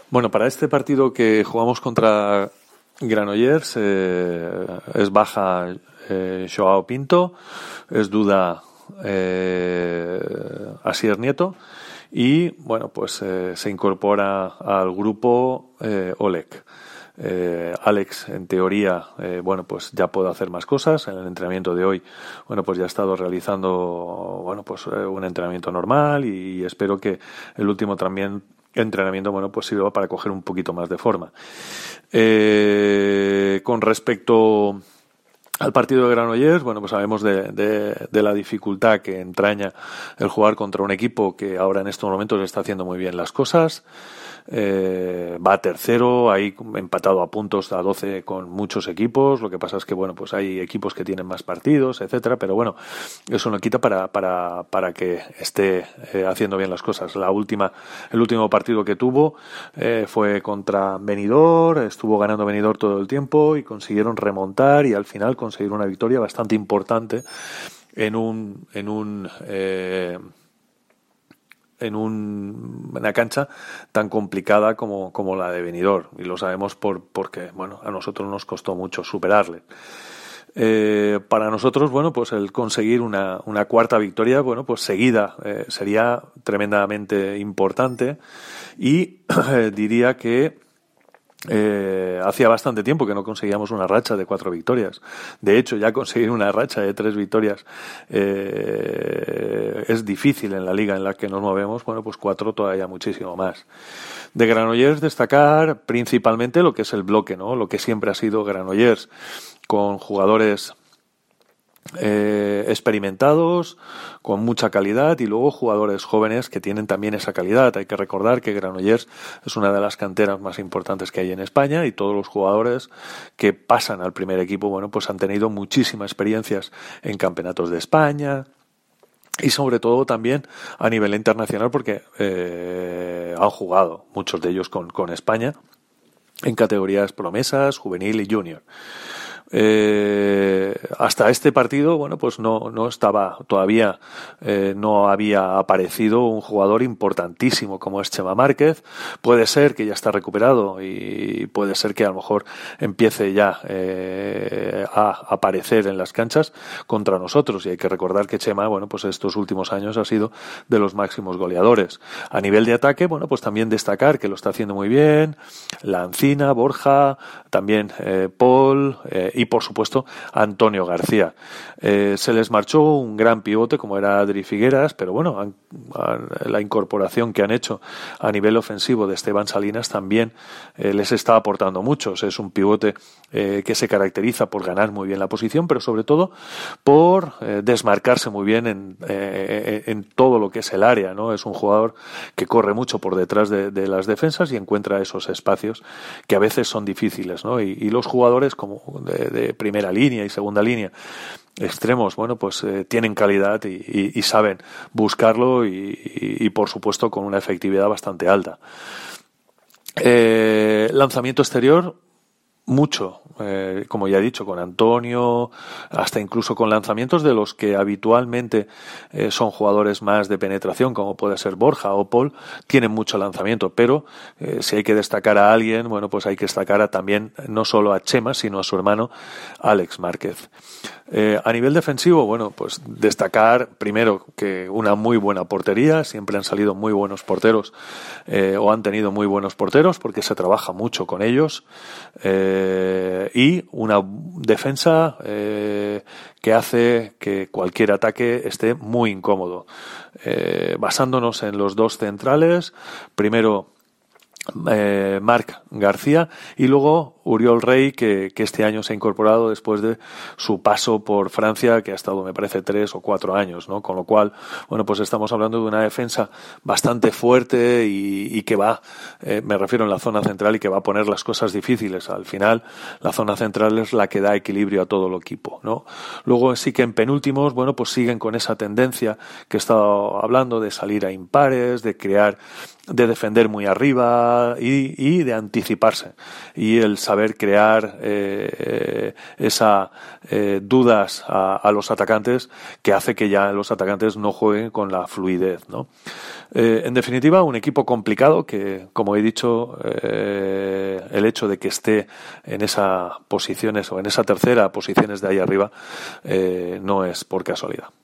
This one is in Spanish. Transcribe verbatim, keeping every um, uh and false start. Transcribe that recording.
Bueno, para este partido que jugamos contra Granollers eh, es baja eh, Joao Pinto, es duda eh, Asier Nieto y bueno, pues eh, se incorpora al grupo eh, Oleg. Eh, Alex, en teoría, eh, bueno, pues ya puede hacer más cosas. En el entrenamiento de hoy, bueno, pues ya ha estado realizando, bueno, pues eh, un entrenamiento normal y espero que el último también entrenamiento, bueno, pues sirva para coger un poquito más de forma. Eh, con respecto al partido de Granollers, bueno, pues sabemos de, de, de la dificultad que entraña el jugar contra un equipo que ahora en estos momentos está haciendo muy bien las cosas. Eh, va a tercero, ahí empatado a puntos a doce con muchos equipos. Lo que pasa es que bueno, pues hay equipos que tienen más partidos, etcétera, pero bueno, eso no quita para para para que esté eh, haciendo bien las cosas. La última, el último partido que tuvo eh, fue contra Benidorm, estuvo ganando Benidorm todo el tiempo y consiguieron remontar y al final conseguir una victoria bastante importante en un en un eh, en un, una cancha tan complicada como, como la de Benidorm, y lo sabemos por porque bueno, a nosotros nos costó mucho superarle. Eh, para nosotros, bueno, pues el conseguir una, una cuarta victoria, bueno, pues seguida eh, sería tremendamente importante y eh, diría que Eh, hacía bastante tiempo que no conseguíamos una racha de cuatro victorias. De hecho, ya conseguir una racha de tres victorias eh, es difícil en la liga en la que nos movemos. Bueno, pues cuatro todavía muchísimo más. De Granollers destacar principalmente lo que es el bloque, ¿no? Lo que siempre ha sido Granollers, con jugadores Eh, experimentados, con mucha calidad, y luego jugadores jóvenes que tienen también esa calidad. Hay que recordar que Granollers es una de las canteras más importantes que hay en España y todos los jugadores que pasan al primer equipo, bueno, pues han tenido muchísimas experiencias en campeonatos de España y sobre todo también a nivel internacional porque eh, han jugado muchos de ellos con, con España en categorías promesas, juvenil y junior. Eh, hasta este partido, bueno, pues no, no estaba todavía, eh, no había aparecido un jugador importantísimo como es Chema Márquez. Puede ser que ya está recuperado y puede ser que a lo mejor empiece ya eh, a aparecer en las canchas contra nosotros, y hay que recordar que Chema, bueno, pues estos últimos años ha sido de los máximos goleadores. A nivel de ataque, bueno, pues también destacar que lo está haciendo muy bien Lancina, Borja, también eh, Paul eh, y por supuesto Antonio García. Eh, se les marchó un gran pivote como era Adri Figueras, pero bueno, han, han, la incorporación que han hecho a nivel ofensivo de Esteban Salinas también eh, les está aportando mucho. Es un pivote eh, que se caracteriza por ganar muy bien la posición, pero sobre todo por eh, desmarcarse muy bien en, eh, en todo lo que es el área, ¿no? Es un jugador que corre mucho por detrás de, de las defensas y encuentra esos espacios que a veces son difíciles, ¿no? Y, y los jugadores como de, de primera línea y segunda línea, extremos, bueno, pues eh, tienen calidad y, y, y saben buscarlo y, y, y por supuesto con una efectividad bastante alta. Eh, lanzamiento exterior, mucho, eh, como ya he dicho, con Antonio, hasta incluso con lanzamientos de los que habitualmente eh, son jugadores más de penetración, como puede ser Borja o Paul, tienen mucho lanzamiento, pero eh, si hay que destacar a alguien, bueno, pues hay que destacar a, también no solo a Chema, sino a su hermano Alex Márquez. Eh, a nivel defensivo, bueno, pues destacar primero que una muy buena portería, siempre han salido muy buenos porteros eh, o han tenido muy buenos porteros porque se trabaja mucho con ellos. Eh, y una defensa eh, que hace que cualquier ataque esté muy incómodo. Eh, basándonos en los dos centrales, primero eh, Marc García y luego Uriol Rey, que, que este año se ha incorporado después de su paso por Francia, que ha estado, me parece, tres o cuatro años, ¿no? Con lo cual, bueno, pues estamos hablando de una defensa bastante fuerte y, y que va, eh, me refiero en la zona central, y que va a poner las cosas difíciles. Al final, la zona central es la que da equilibrio a todo el equipo, ¿no? Luego sí que en penúltimos, bueno, pues siguen con esa tendencia que he estado hablando de salir a impares, de crear de defender muy arriba y, y de anticiparse, y el saber crear eh, esa eh, dudas a, a los atacantes, que hace que ya los atacantes no jueguen con la fluidez, ¿no? Eh, en definitiva, un equipo complicado que, como he dicho, eh, el hecho de que esté en esas posiciones o en esa tercera posiciones de ahí arriba eh, no es por casualidad.